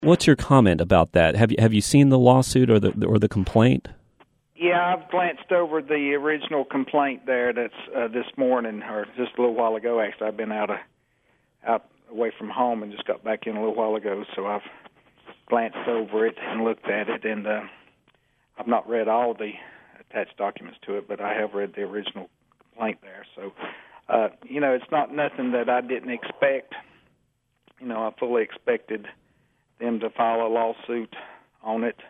What's your comment about that? Have you seen the lawsuit or the complaint? Yeah, I've glanced over the original complaint there. That's this morning, or just a little while ago. Actually, I've been out away from home and just got back in a little while ago. So I've glanced over it and looked at it, and I've not read all the attached documents to it, but I have read the original complaint there. So, it's not nothing that I didn't expect. I fully expected them to file a lawsuit on it,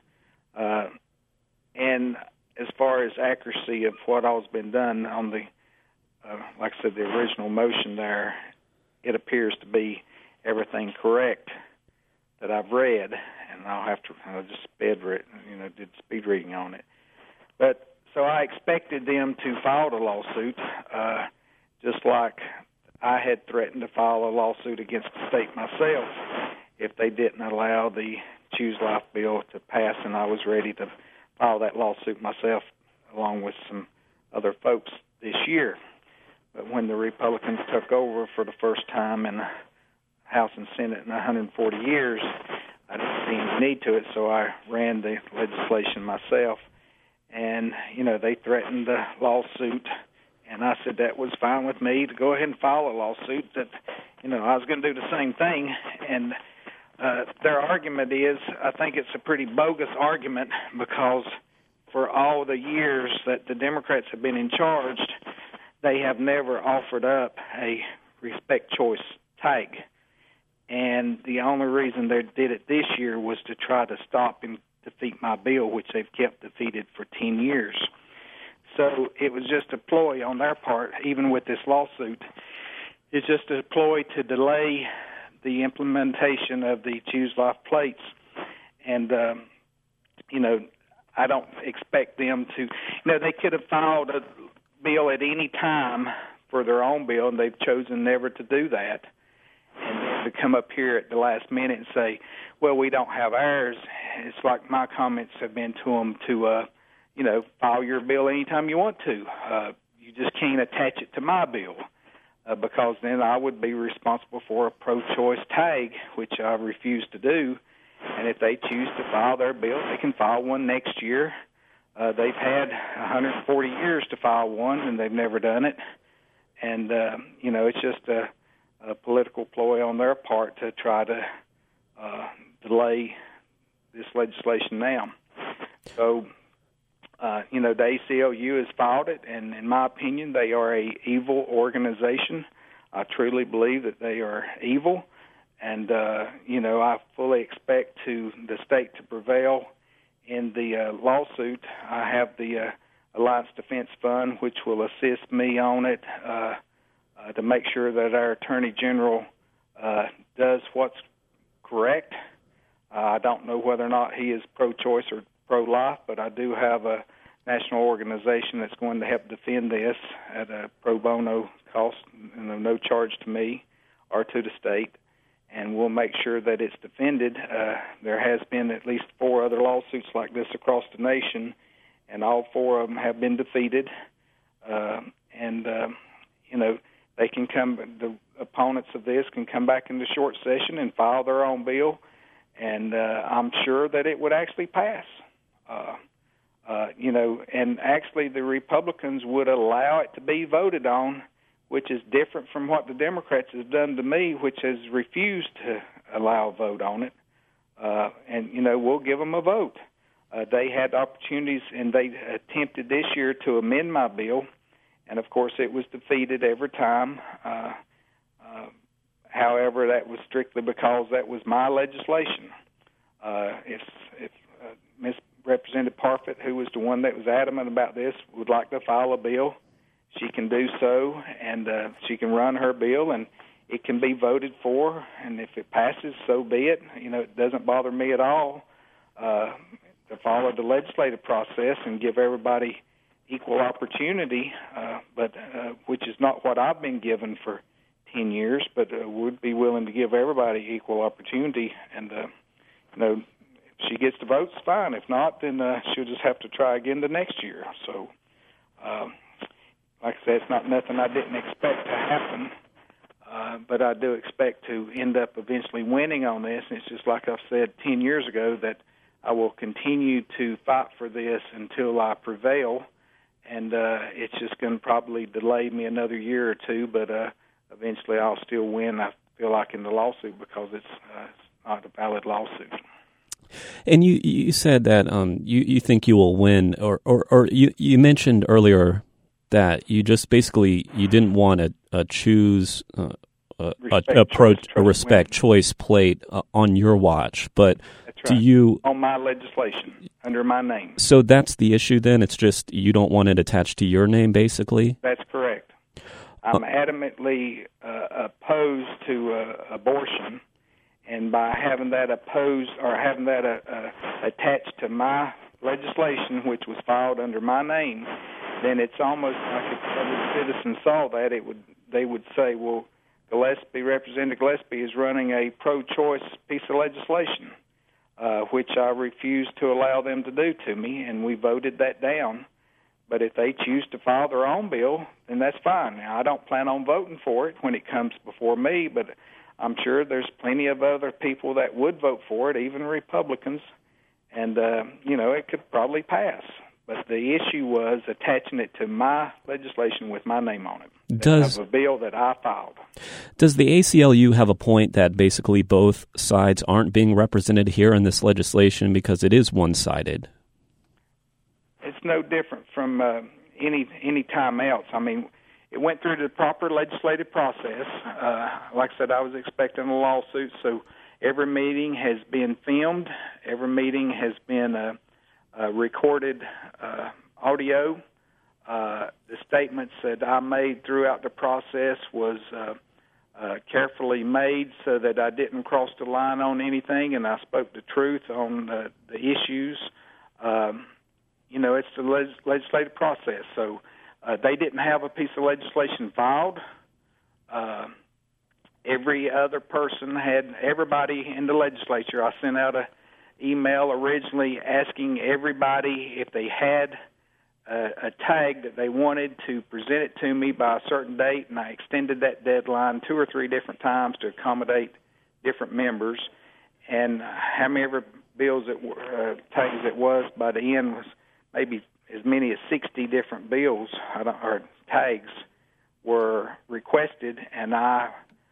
and as far as accuracy of what all's been done on the, like I said, the original motion there, it appears to be everything correct that I've read, and I just did speed reading on it. But so I expected them to file a lawsuit, just like I had threatened to file a lawsuit against the state myself if they didn't allow the Choose Life bill to pass, and I was ready to file that lawsuit myself along with some other folks this year. But when the Republicans took over for the first time in the House and Senate in 140 years, I didn't see any need to it, so I ran the legislation myself. And, they threatened the lawsuit, and I said that was fine with me to go ahead and file a lawsuit, that, I was going to do the same thing. And their argument is, I think it's a pretty bogus argument, because for all the years that the Democrats have been in charge, they have never offered up a respect choice tag. And the only reason they did it this year was to try to stop and defeat my bill, which they've kept defeated for 10 years. So it was just a ploy on their part, even with this lawsuit. It's just a ploy to delay the implementation of the Choose Life plates. And, I don't expect them to, they could have filed a bill at any time for their own bill, and they've chosen never to do that. And to come up here at the last minute and say, well, we don't have ours. It's like my comments have been to them to, file your bill anytime you want to. You just can't attach it to my bill, because then I would be responsible for a pro-choice tag, which I refuse to do. And if they choose to file their bill, they can file one next year. They've had 140 years to file one, and they've never done it. And, it's just a political ploy on their part to try to delay this legislation now. So, the ACLU has filed it, and in my opinion, they are a evil organization. I truly believe that they are evil, and, I fully expect the state to prevail in the lawsuit. I have the Alliance Defense Fund, which will assist me on it to make sure that our Attorney General does what's correct. I don't know whether or not he is pro-choice or pro-life, but I do have a national organization that's going to help defend this at a pro bono cost and no charge to me or to the state, and we'll make sure that it's defended. There has been at least 4 other lawsuits like this across the nation, and all 4 of them have been defeated. They can the opponents of this can come back into short session and file their own bill, and I'm sure that it would actually pass. And actually the Republicans would allow it to be voted on, which is different from what the Democrats has done to me, which has refused to allow a vote on it. We'll give them a vote. They had opportunities, and they attempted this year to amend my bill, and of course it was defeated every time. However, that was strictly because that was my legislation. If Ms. Representative Parfit, who was the one that was adamant about this, would like to file a bill, she can do so, and she can run her bill, and it can be voted for, and if it passes, so be it. It doesn't bother me at all to follow the legislative process and give everybody equal opportunity, but which is not what I've been given for 10 years, but would be willing to give everybody equal opportunity, and if she gets the votes, fine. If not, then she'll just have to try again the next year. So, like I said, it's not nothing I didn't expect to happen. but I do expect to end up eventually winning on this. And it's just like I've said 10 years ago that I will continue to fight for this until I prevail. And it's just going to probably delay me another year or two, but eventually I'll still win, I feel like, in the lawsuit because it's not a valid lawsuit. And you said that you think you will win, or you mentioned earlier that you just basically you didn't want to choose a respect choice plate on your watch, but that's right. Do you on my legislation under my name? So that's the issue then. It's just you don't want it attached to your name, basically. That's correct. I'm adamantly opposed to abortion. And by having that opposed or having that attached to my legislation, which was filed under my name, then it's almost like if every citizen saw that, they would say, well, Representative Gillespie is running a pro-choice piece of legislation, which I refuse to allow them to do to me, and we voted that down. But if they choose to file their own bill, then that's fine. Now, I don't plan on voting for it when it comes before me, but I'm sure there's plenty of other people that would vote for it, even Republicans, and, it could probably pass. But the issue was attaching it to my legislation with my name on it. Of a bill that I filed. Does the ACLU have a point that basically both sides aren't being represented here in this legislation because it is one-sided? It's no different from any time else. I mean, it went through the proper legislative process. Like I said, I was expecting a lawsuit, so every meeting has been filmed. Every meeting has been recorded audio. The statements that I made throughout the process was carefully made so that I didn't cross the line on anything, and I spoke the truth on the issues. It's the legislative process, so they didn't have a piece of legislation filed. Every other person everybody in the legislature. I sent out an email originally asking everybody if they had a tag that they wanted to present it to me by a certain date, and I extended that deadline 2 or 3 different times to accommodate different members. And how many ever bills tags it was, by the end was maybe as many as 60 different bills or tags were requested, and I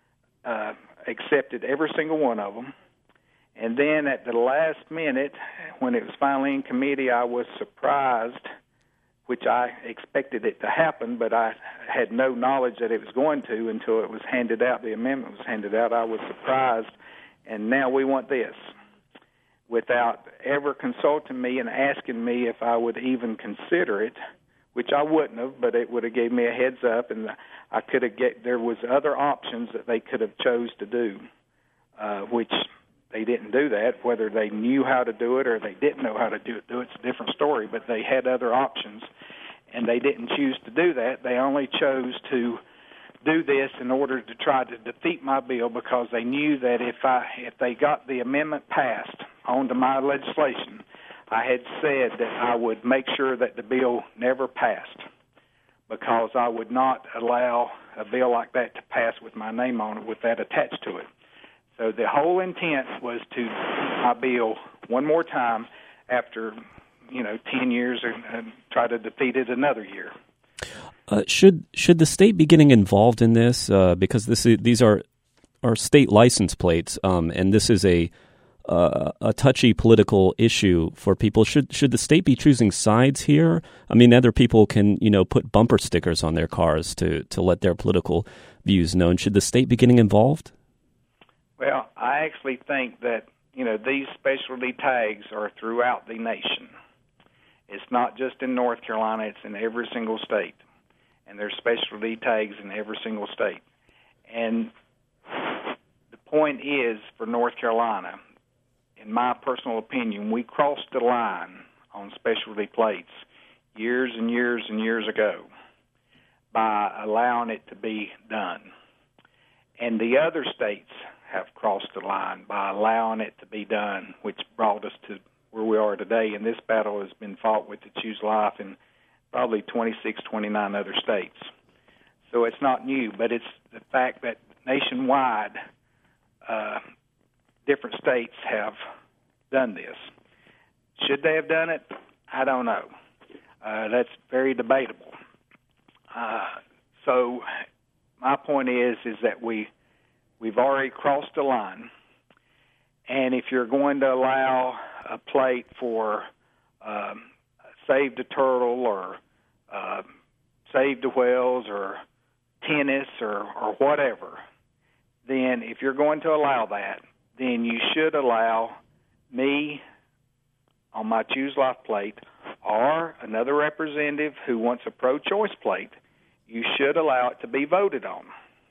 accepted every single one of them. And then at the last minute, when it was finally in committee, I was surprised, which I expected it to happen, but I had no knowledge that it was going to until it was handed out, the amendment was handed out. I was surprised, and now we want this, without ever consulting me and asking me if I would even consider it, which I wouldn't have, but it would have gave me a heads up, and I could have there was other options that they could have chose to do, which they didn't do that. Whether they knew how to do it or they didn't know how to do it's a different story, but they had other options, and they didn't choose to do that. They only chose to do this in order to try to defeat my bill because they knew that if they got the amendment passed onto my legislation, I had said that I would make sure that the bill never passed because I would not allow a bill like that to pass with my name on it, with that attached to it. So the whole intent was to defeat my bill one more time after, 10 years and try to defeat it another year. Should the state be getting involved in this? Because these are state license plates, and this is a touchy political issue for people. Should the state be choosing sides here? I mean, other people can put bumper stickers on their cars to let their political views known. Should the state be getting involved? Well, I actually think that these specialty tags are throughout the nation. It's not just in North Carolina; it's in every single state. And there's specialty tags in every single state. And the point is, for North Carolina, in my personal opinion, we crossed the line on specialty plates years and years and years ago by allowing it to be done. And the other states have crossed the line by allowing it to be done, which brought us to where we are today. And this battle has been fought with the Choose Life in probably 26, 29 other states. So it's not new, but it's the fact that nationwide, different states have done this. Should they have done it? I don't know. That's very debatable. So my point is that we've already crossed the line, and if you're going to allow a plate for Save the Turtle or Save the Whales or tennis or whatever, then if you're going to allow that, then you should allow me on my Choose Life plate or another representative who wants a pro-choice plate. You should allow it to be voted on.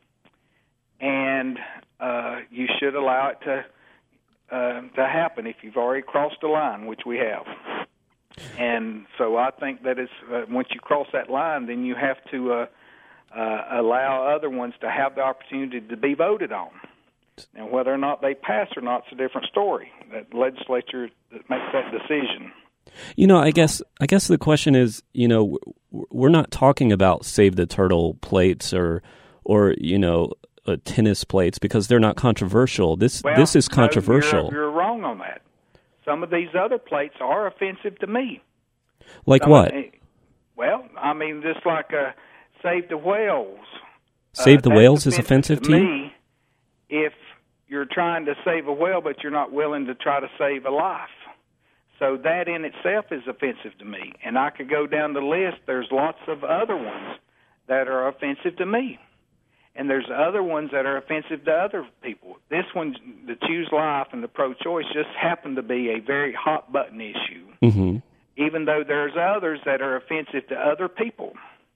And you should allow it to happen if you've already crossed the line, which we have. And so I think that it's once you cross that line, then you have to allow other ones to have the opportunity to be voted on. Now, whether or not they pass or not is a different story. That legislature that makes that decision. I guess the question is, we're not talking about Save the Turtle plates or tennis plates because they're not controversial. This is controversial. No, you're wrong on that. Some of these other plates are offensive to me. Like what? Just like Save the Whales. Save the Whales is offensive to you? Me if you're trying to save a whale, but you're not willing to try to save a life. So that in itself is offensive to me. And I could go down the list. There's lots of other ones that are offensive to me. And there's other ones that are offensive to other people. This one, the Choose Life and the pro-choice, just happen to be a very hot-button issue, even though there's others that are offensive to other people.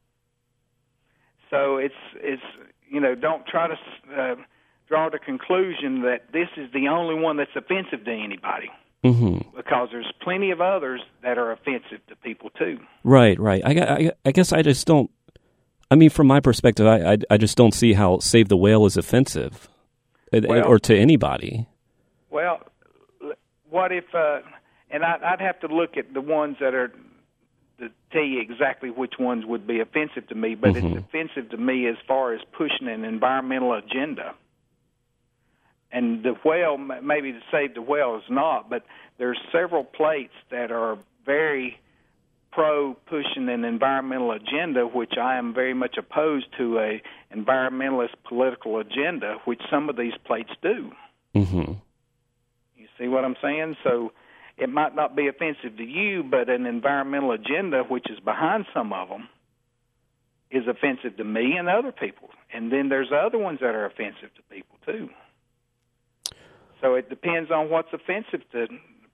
So it's don't try to draw the conclusion that this is the only one that's offensive to anybody. Because there's plenty of others that are offensive to people too. Right. I guess I just don't. I mean, from my perspective, I just don't see how Save the Whale is offensive, or to anybody. Well, what if? And I'd have to look at the ones that are to tell you exactly which ones would be offensive to me. But it's offensive to me as far as pushing an environmental agenda. And the whale, maybe to Save the Whale is not, but there's several plates that are very pro-pushing an environmental agenda, which I am very much opposed to a environmentalist political agenda, which some of these plates do. You see what I'm saying? So it might not be offensive to you, but an environmental agenda, which is behind some of them, is offensive to me and other people. And then there's other ones that are offensive to people, too. So it depends on what's offensive to,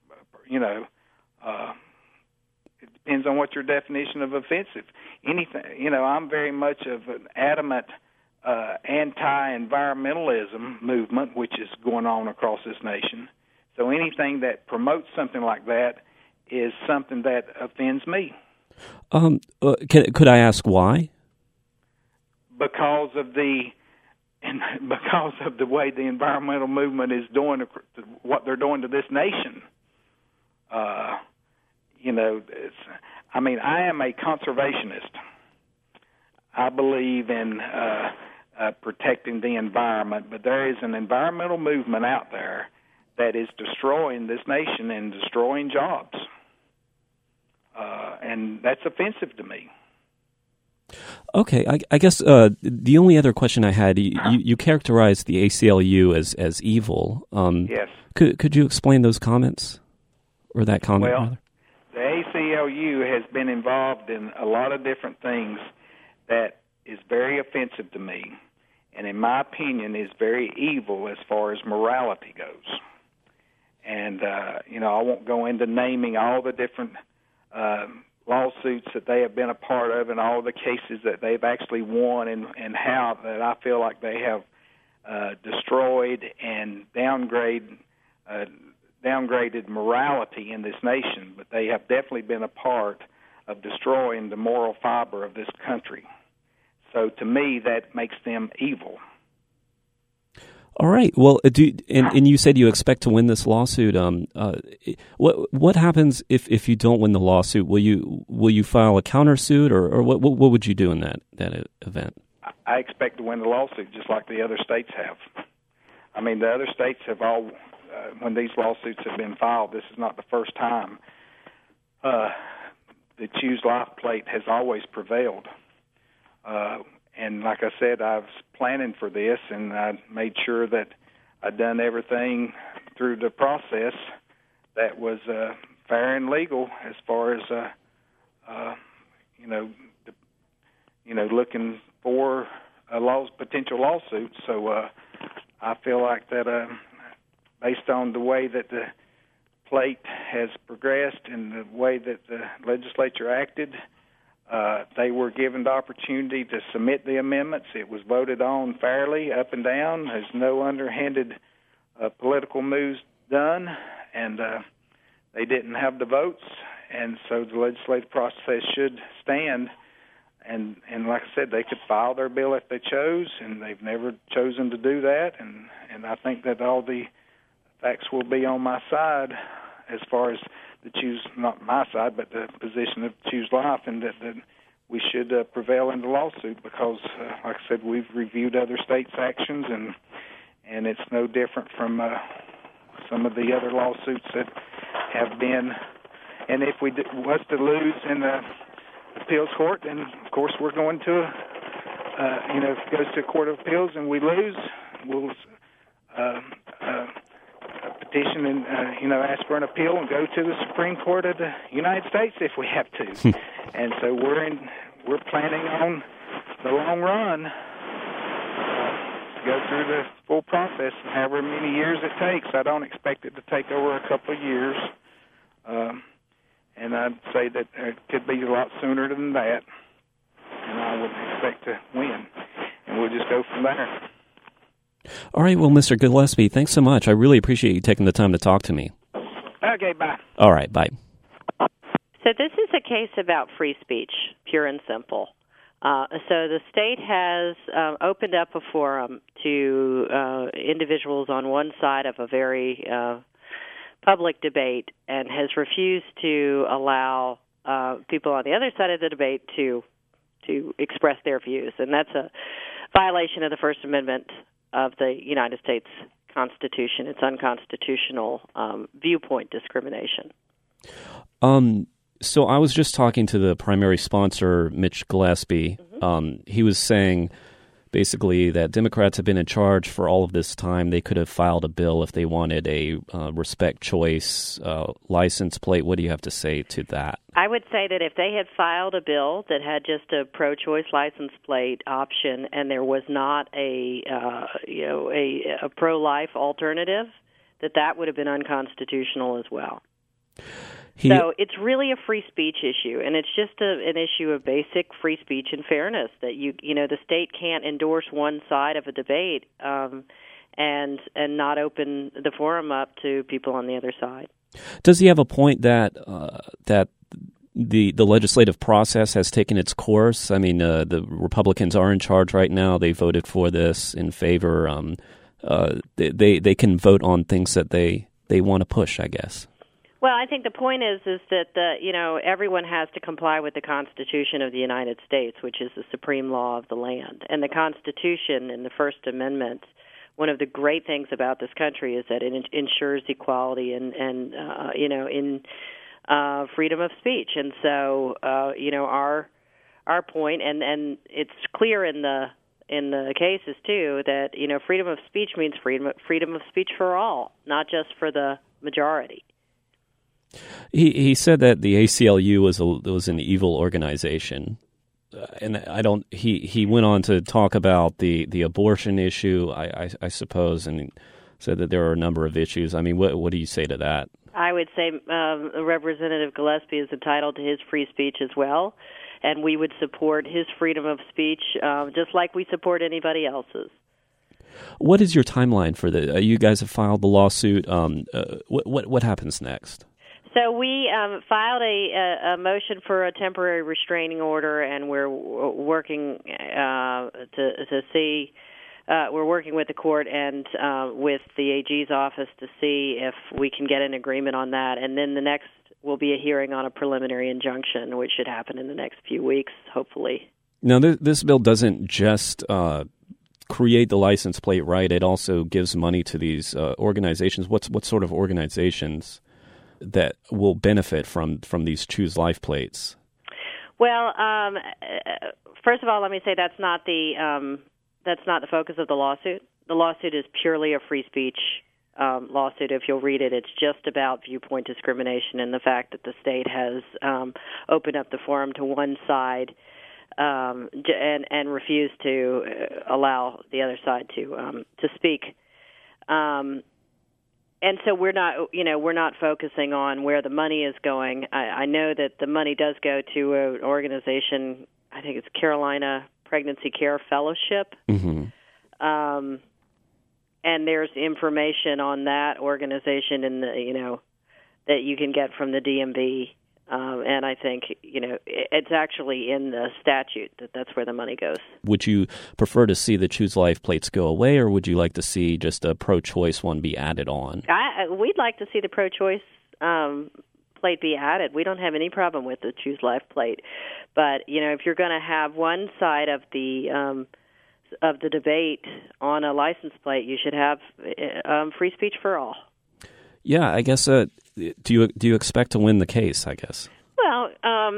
it depends on what your definition of offensive. Anything, I'm very much of an adamant anti-environmentalism movement, which is going on across this nation. So anything that promotes something like that is something that offends me. Could I ask why? Because of the way the environmental movement is doing what they're doing to this nation. I am a conservationist. I believe in protecting the environment, but there is an environmental movement out there that is destroying this nation and destroying jobs. And that's offensive to me. Okay, I guess the only other question I had, you characterized the ACLU as evil. Yes. Could you explain those comments, or that comment? Well, rather? The ACLU has been involved in a lot of different things that is very offensive to me, and in my opinion is very evil as far as morality goes. And, I won't go into naming all the different lawsuits that they have been a part of and all the cases that they've actually won and how that I feel like they have destroyed and downgraded morality in this nation, but they have definitely been a part of destroying the moral fiber of this country. So to me, that makes them evil. All right. Well, and you said you expect to win this lawsuit. What happens if you don't win the lawsuit? Will you file a countersuit, or what would you do in that event? I expect to win the lawsuit just like the other states have. I mean, the other states have all, when these lawsuits have been filed, this is not the first time. The Choose Life plate has always prevailed. And like I said, I was planning for this, and I made sure that I'd done everything through the process that was fair and legal as far as, looking for a potential lawsuit. So I feel like that based on the way that the plate has progressed and the way that the legislature acted, they were given the opportunity to submit the amendments. It was voted on fairly, up and down. There's no underhanded political moves done, and they didn't have the votes, and so the legislative process should stand. And like I said, they could file their bill if they chose, and they've never chosen to do that. And I think that all the facts will be on my side as far as the choose, not my side, but the position of Choose Life, and that we should prevail in the lawsuit because, like I said, we've reviewed other states' actions, and it's no different from some of the other lawsuits that have been. And if we was to lose in the appeals court, then of course we're going to, if it goes to a court of appeals and we lose, we'll petition and ask for an appeal and go to the Supreme Court of the United States if we have to. And so we're planning on the long run to go through the full process, however many years it takes. I don't expect it to take over a couple of years. And I'd say that it could be a lot sooner than that, and I would expect to win. And we'll just go from there. All right, well, Mr. Gillespie, thanks so much. I really appreciate you taking the time to talk to me. Okay, bye. All right, bye. So this is a case about free speech, pure and simple. So the state has opened up a forum to individuals on one side of a very public debate and has refused to allow people on the other side of the debate to express their views. And that's a violation of the First Amendment of the United States Constitution. It's unconstitutional viewpoint discrimination. So I was just talking to the primary sponsor, Mitch Gillespie. Mm-hmm. He was saying basically that Democrats have been in charge for all of this time. They could have filed a bill if they wanted a respect choice license plate. What do you have to say to that? I would say that if they had filed a bill that had just a pro-choice license plate option and there was not a pro-life alternative, that would have been unconstitutional as well. So it's really a free speech issue, and it's just an issue of basic free speech and fairness that the state can't endorse one side of a debate and not open the forum up to people on the other side. Does he have a point that the legislative process has taken its course? I mean, the Republicans are in charge right now. They voted for this in favor. They can vote on things that they want to push, I guess. Well, I think the point is that everyone has to comply with the Constitution of the United States, which is the supreme law of the land. And the Constitution and the First Amendment, one of the great things about this country is that it ensures equality and in freedom of speech. And so, our point, and it's clear in the cases too, that freedom of speech means freedom of speech for all, not just for the majority. He said that the ACLU was an evil organization, and He went on to talk about the abortion issue, I suppose, and said that there are a number of issues. I mean, what do you say to that? I would say Representative Gillespie is entitled to his free speech as well, and we would support his freedom of speech just like we support anybody else's. What is your timeline for the? You guys have filed the lawsuit. What happens next? So we filed a motion for a temporary restraining order, and we're working to see. We're working with the court and with the AG's office to see if we can get an agreement on that. And then the next will be a hearing on a preliminary injunction, which should happen in the next few weeks, hopefully. Now, this bill doesn't just create the license plate right. It also gives money to these organizations. What sort of organizations that will benefit from these Choose Life plates? Well, first of all, let me say that's not the focus of the lawsuit. The lawsuit is purely a free speech lawsuit. If you'll read it, it's just about viewpoint discrimination and the fact that the state has opened up the forum to one side and refused to allow the other side to speak. And so we're not focusing on where the money is going. I know that the money does go to an organization. I think it's Carolina Pregnancy Care Fellowship. Mm-hmm. And there's information on that organization in the that you can get from the DMV. And I think, it's actually in the statute that's where the money goes. Would you prefer to see the Choose Life plates go away, or would you like to see just a pro-choice one be added on? We'd like to see the pro-choice plate be added. We don't have any problem with the Choose Life plate. But, if you're going to have one side of the debate on a license plate, you should have free speech for all. Yeah, I guess. Do you expect to win the case? I guess. Well,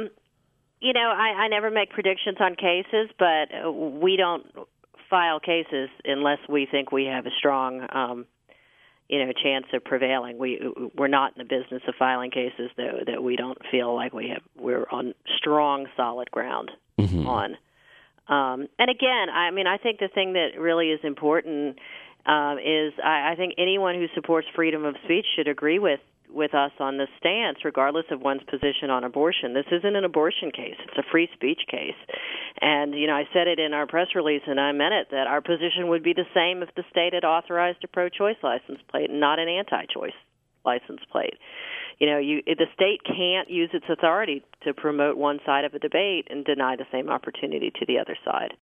I never make predictions on cases, but we don't file cases unless we think we have a strong, chance of prevailing. We're not in the business of filing cases that we don't feel like we're on strong, solid ground mm-hmm. on. And again, I think the thing that really is important is I think anyone who supports freedom of speech should agree with us on this stance, regardless of one's position on abortion. This isn't an abortion case. It's a free speech case. And, I said it in our press release, and I meant it, that our position would be the same if the state had authorized a pro-choice license plate and not an anti-choice license plate. The state can't use its authority to promote one side of a debate and deny the same opportunity to the other side.